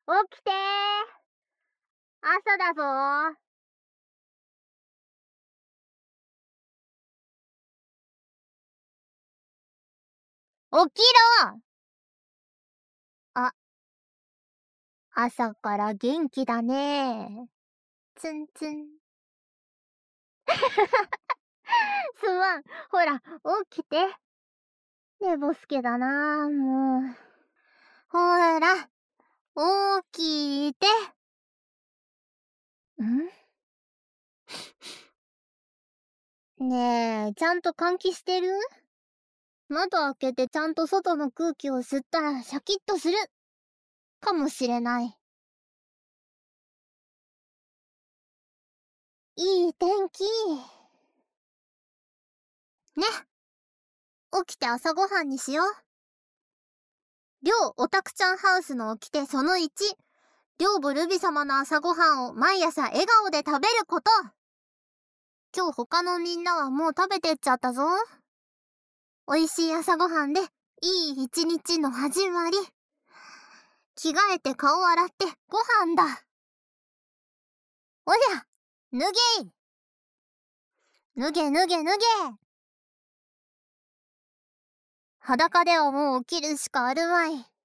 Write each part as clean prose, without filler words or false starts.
起きてー。朝だぞー。起きろ。あ、朝から元気だねー。ツンツン。すまん。ほら、起きて。寝ぼすけだなー、もう。ほら、起きて。ねえ、ちゃんと換気してる？窓開けてちゃんと外の空気を吸ったらシャキッとするかもしれない。いい天気。ね。起きて朝ごはんにしよう。りょうオタクちゃんハウスの掟その1。りょうぼルビ様の朝ごはんを毎朝笑顔で食べること。今日他のみんなはもう食べてっちゃったぞ。おいしい朝ごはんでいい一日の始まり。着替えて顔洗ってご飯だ。おりゃ、脱げい。脱げ脱げ脱げ。裸ではもう起きるしかあるまい。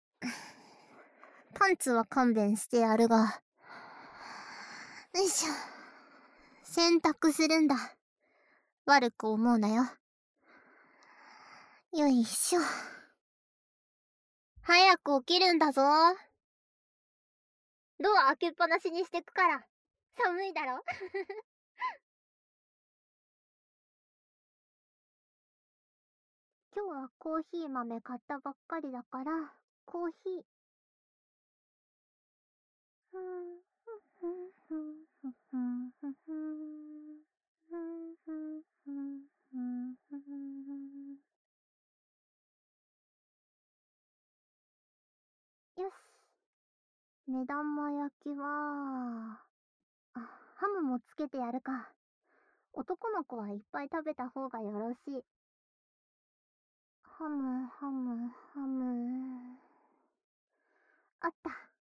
パンツは勘弁してやるが。よいしょ。洗濯するんだ。悪く思うなよ。よいしょ。早く起きるんだぞ。ドア開けっぱなしにしてくから。寒いだろ。今日はコーヒー豆買ったばっかりだから、コーヒー。よし。目玉焼きは、ハムもつけてやるか。男の子はいっぱい食べた方がよろしい。ハム、ハム、ハム。あった。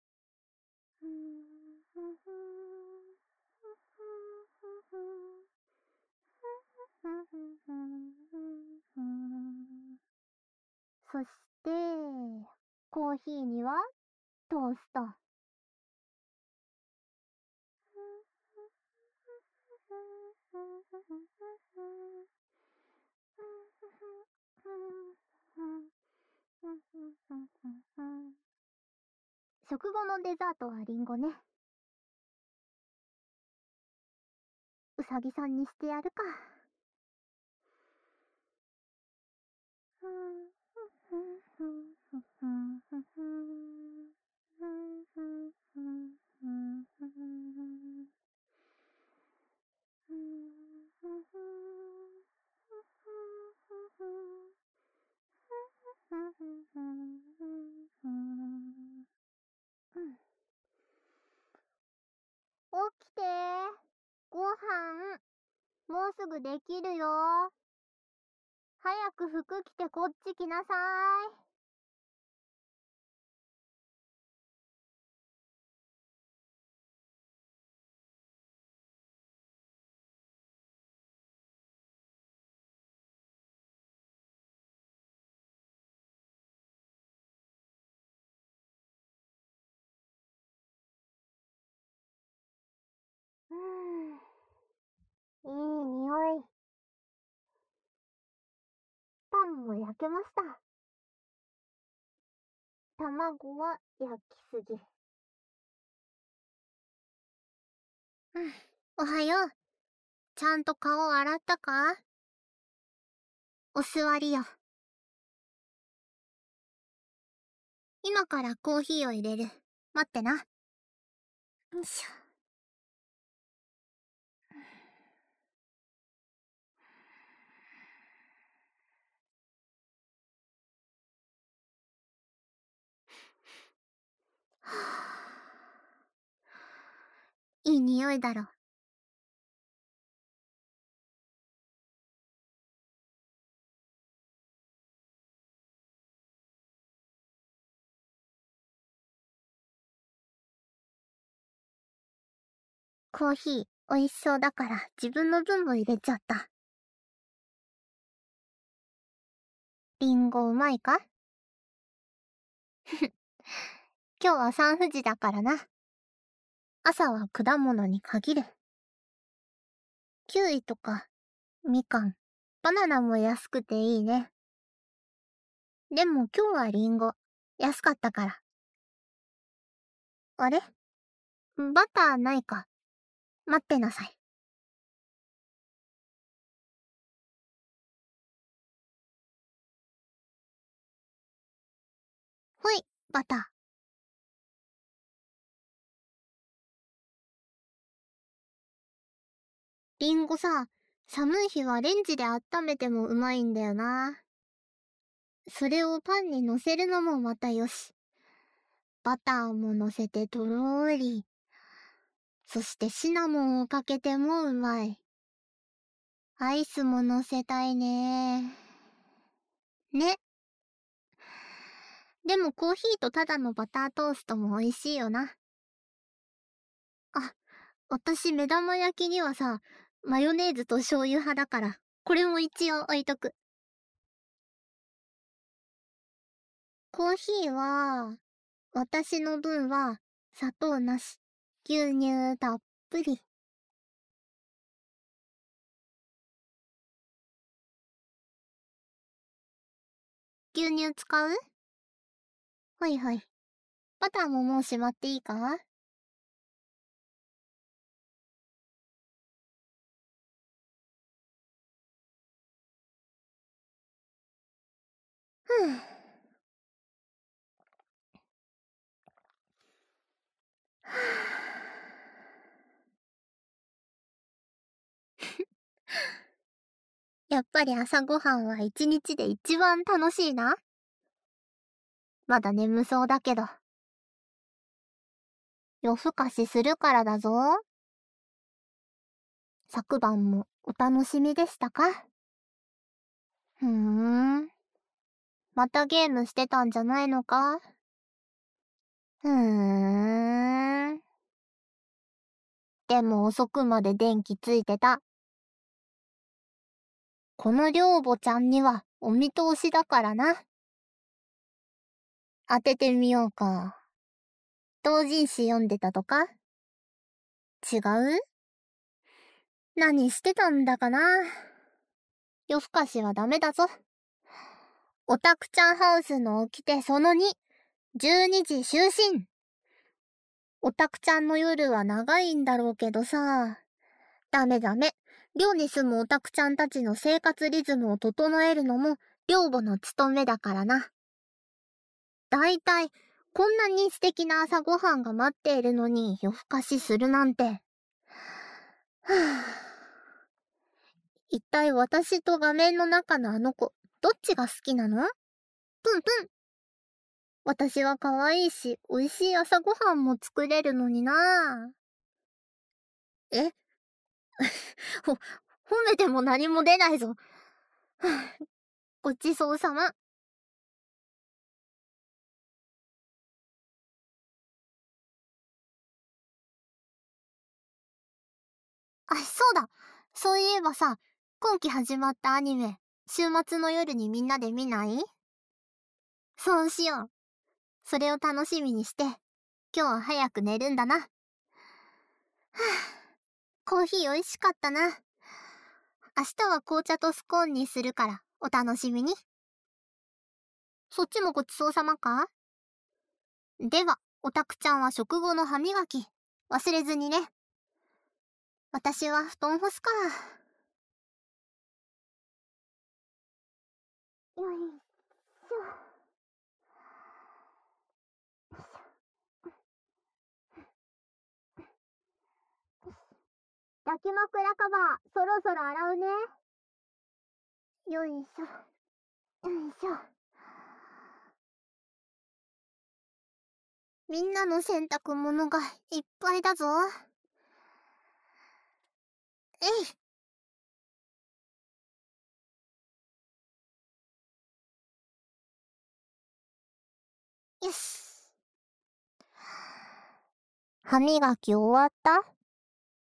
そして、コーヒーにはトースト。食後のデザートはリンゴね。うさぎさんにしてやるか。起きてー。ご飯、もうすぐできるよ。早く服着てこっち来なさい。いい匂い。パンも焼けました。卵は焼きすぎ。おはよう。ちゃんと顔洗ったか？お座りよ。今からコーヒーを入れる。待ってな。よいしょ。いい匂いだろ。 コーヒー美味しそうだから自分の分も入れちゃった。リンゴうまいか？今日は産婦人だからな。朝は果物に限る。キウイとか、みかん、バナナも安くていいね。でも今日はリンゴ、安かったから。あれ？バターないか。待ってなさい。ほい、バター。リンゴさ、寒い日はレンジで温めてもうまいんだよな。それをパンに乗せるのもまたよし。バターも乗せてとろーり。そしてシナモンをかけてもうまい。アイスも乗せたいね。ね。でもコーヒーとただのバタートーストも美味しいよな。あ、私目玉焼きにはさ、マヨネーズと醤油派だから、これも一応置いとく。コーヒーは、私の分は砂糖なし、牛乳たっぷり。牛乳使う？ほいほい。バターももうしまっていいか？ふぅ。やっぱり朝ごはんは一日で一番楽しいな。まだ眠そうだけど。夜更かしするからだぞ。昨晩もお楽しみでしたか？ふーん。またゲームしてたんじゃないのか？ふーん。でも遅くまで電気ついてた。この寮母ちゃんにはお見通しだからな。当ててみようか。同人誌読んでたとか？違う？何してたんだかな。夜更かしはダメだぞ。オタクちゃんハウスの起きてその2、12時就寝。オタクちゃんの夜は長いんだろうけどさ。ダメダメ。寮に住むオタクちゃんたちの生活リズムを整えるのも寮母の務めだからな。だいたい、こんなに素敵な朝ごはんが待っているのに夜更かしするなんて。はぁ。一体私と画面の中のあの子、どっちが好きなの？プンプン。私は可愛いし、美味しい朝ごはんも作れるのにな。えほ、褒めても何も出ないぞ。ごちそうさま。あ、そうだ。そういえばさ、今期始まったアニメ、週末の夜にみんなで見ない？そうしよう。それを楽しみにして、今日は早く寝るんだな。はぁ、コーヒー美味しかったな。明日は紅茶とスコーンにするから、お楽しみに。そっちもごちそうさまか？では、オタクちゃんは食後の歯磨き、忘れずにね。私は布団干すか。よいしょ。抱き枕カバー、そろそろ洗うね。よいしょ。よいしょ。みんなの洗濯物がいっぱいだぞ。えい。よし。歯磨き終わった？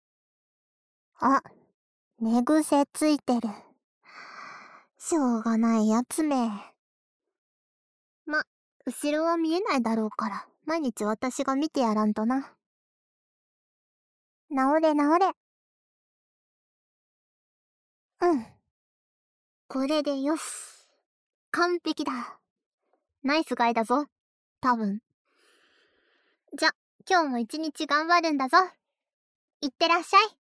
あ、寝癖ついてる。しょうがないやつめ。ま、後ろは見えないだろうから、毎日私が見てやらんとな。治れ治れ。うん。これでよし。完璧だ。ナイスガイだぞ。多分。じゃ、今日も一日頑張るんだぞ。いってらっしゃい。